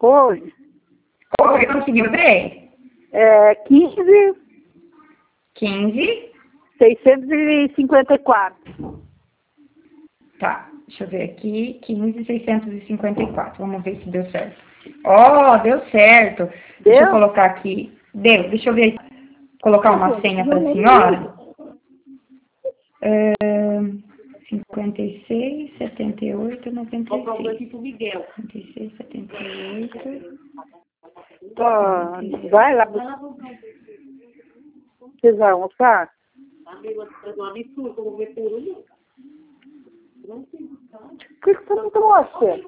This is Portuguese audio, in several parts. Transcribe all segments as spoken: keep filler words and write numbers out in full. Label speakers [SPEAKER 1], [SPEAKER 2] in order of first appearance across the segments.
[SPEAKER 1] Oi.
[SPEAKER 2] Oi, conseguiu ver?
[SPEAKER 1] É quinze,
[SPEAKER 2] quinze.
[SPEAKER 1] seiscentos e cinquenta e quatro.
[SPEAKER 2] Tá, deixa eu ver aqui. quinze, seiscentos e cinquenta e quatro. Vamos ver se deu certo. Ó, oh, deu certo.
[SPEAKER 1] Deu?
[SPEAKER 2] Deixa eu colocar aqui. Deu, deixa eu ver. Colocar uma senha para a senhora. É, cinquenta e seis, setenta e oito, noventa e seis. cinquenta e seis, setenta e oito.
[SPEAKER 1] Tá, vai lá. Vocês vão almoçar? Por que você não trouxe?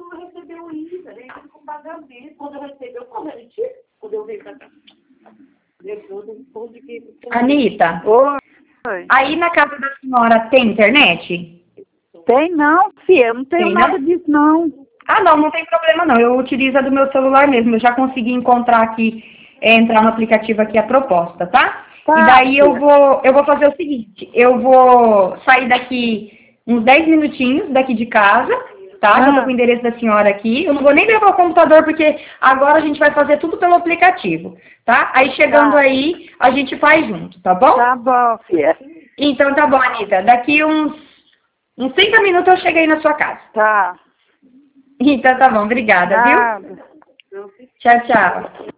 [SPEAKER 2] Anitta,
[SPEAKER 1] Oi.
[SPEAKER 2] aí na casa da senhora tem internet?
[SPEAKER 1] Tem não, filha. Eu não tenho
[SPEAKER 2] Tem,
[SPEAKER 1] nada
[SPEAKER 2] não?
[SPEAKER 1] disso, não.
[SPEAKER 2] Ah, não, não tem problema não. Eu utilizo a do meu celular mesmo. Eu já consegui encontrar aqui, é, entrar no aplicativo aqui a proposta, tá?
[SPEAKER 1] Tá,
[SPEAKER 2] E daí eu
[SPEAKER 1] filha.
[SPEAKER 2] vou, eu vou fazer o seguinte, eu vou sair daqui uns dez minutinhos daqui de casa, tá? Já tô
[SPEAKER 1] Ah.
[SPEAKER 2] com o endereço da senhora aqui. Eu não vou nem levar o computador porque agora a gente vai fazer tudo pelo aplicativo, tá? Aí chegando
[SPEAKER 1] Tá.
[SPEAKER 2] aí, a gente faz junto, tá bom?
[SPEAKER 1] Tá bom, filha.
[SPEAKER 2] Então tá bom, Anitta. Daqui uns, uns trinta minutos eu cheguei na sua casa.
[SPEAKER 1] Tá.
[SPEAKER 2] Então tá bom, obrigada, viu?
[SPEAKER 1] Nada.
[SPEAKER 2] Tchau, tchau.